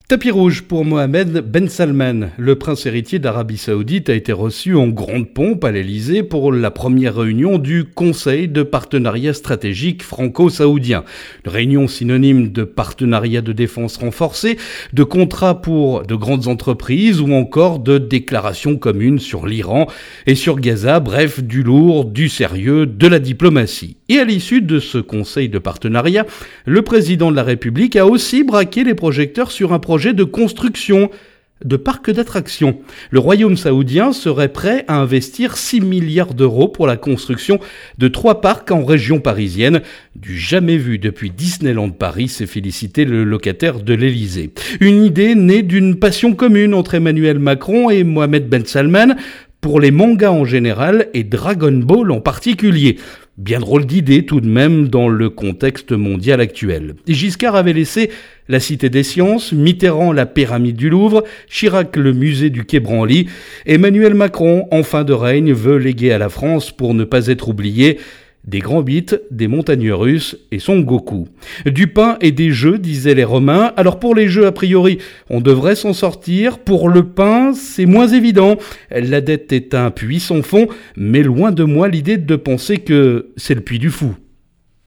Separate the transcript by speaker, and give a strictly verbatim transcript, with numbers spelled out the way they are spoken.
Speaker 1: Tapis rouge pour Mohammed Ben Salman. Le prince héritier d'Arabie Saoudite a été reçu en grande pompe à l'Élysée pour la première réunion du Conseil de partenariat stratégique franco-saoudien. Une réunion synonyme de partenariat de défense renforcé, de contrats pour de grandes entreprises ou encore de déclarations communes sur l'Iran et sur Gaza, bref, du lourd, du sérieux, de la diplomatie. Et à l'issue de ce Conseil de partenariat, le président de la République a aussi braqué les projecteurs sur un projet de construction de parcs d'attractions. Le royaume saoudien serait prêt à investir six milliards d'euros pour la construction de trois parcs en région parisienne. Du jamais vu depuis Disneyland Paris, s'est félicité le locataire de l'Élysée. Une idée née d'une passion commune entre Emmanuel Macron et Mohammed Ben Salman pour les mangas en général et Dragon Ball en particulier. Bien drôle d'idée tout de même dans le contexte mondial actuel. Giscard avait laissé la Cité des Sciences, Mitterrand la Pyramide du Louvre, Chirac le musée du Quai Branly. Emmanuel Macron, en fin de règne, veut léguer à la France, pour ne pas être oublié, des grands bites, des montagnes russes et Son Goku. Du pain et des jeux, disaient les Romains. Alors pour les jeux, a priori, on devrait s'en sortir. Pour le pain, c'est moins évident. La dette est un puits sans fond, mais loin de moi l'idée de penser que c'est le puits du fou.